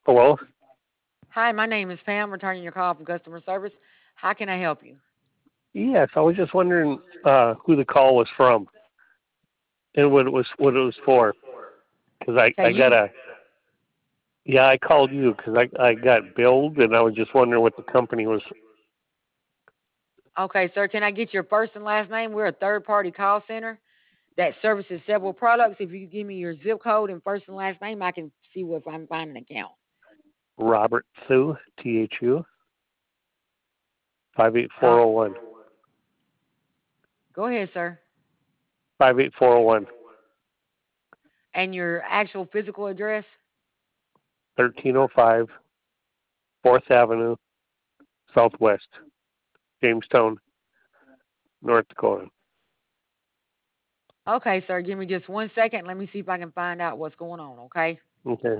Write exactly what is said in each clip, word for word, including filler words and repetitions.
Hello? Hi, my name is Pam, returning your call from customer service. How can I help you? Yes, I was just wondering uh, who the call was from and what it was what it was for. Because I Okay, I got you a yeah I called you because I I got billed and I was just wondering what the company was. okay, sir? Can I get your first and last name? We're a third-party call center that services several products. If you could give me your zip code and first and last name, I can see what if I can find an account. Robert Thu, T H U, five eight four Uh, zero one. go ahead, sir. five eight four zero one. And your actual physical address. thirteen oh five Fourth Avenue, Southwest, Jamestown, North Dakota. Okay, sir. Give me just one second. Let me see if I can find out what's going on. Okay. Okay.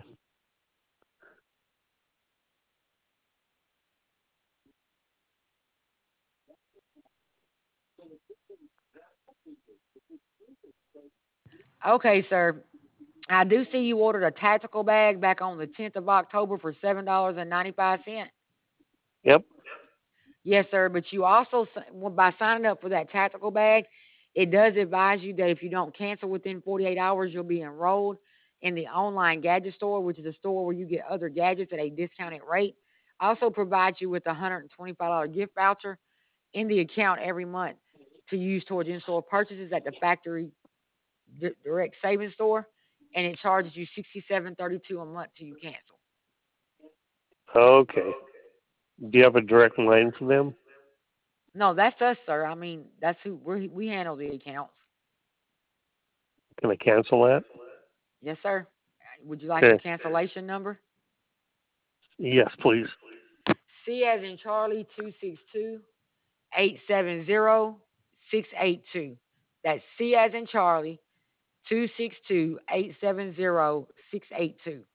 Okay, sir. I do see you ordered a tactical bag back on the tenth of October for seven dollars and ninety-five cents. Yep. Yes, sir. But you also, s- well, by signing up for that tactical bag, it does advise you that if you don't cancel within forty-eight hours, you'll be enrolled in the online gadget store, which is a store where you get other gadgets at a discounted rate. Also provides you with a one hundred twenty-five dollars gift voucher in the account every month to use towards in-store purchases at the factory di- direct savings store, and it charges you sixty-seven thirty-two a month till you cancel. Okay. Do you have a direct line for them? No, that's us, sir. I mean, that's who we we handle the accounts. Can I cancel that? Yes, sir. Would you like the Okay. cancellation number? Yes, please. C as in Charlie two six two eight seven zero six eight two. That's C as in Charlie two six two eight seven zero six eight two.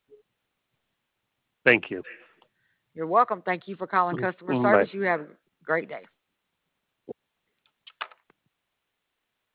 Thank you. You're welcome. Thank you for calling customer Mm, bye. service. You have a great day.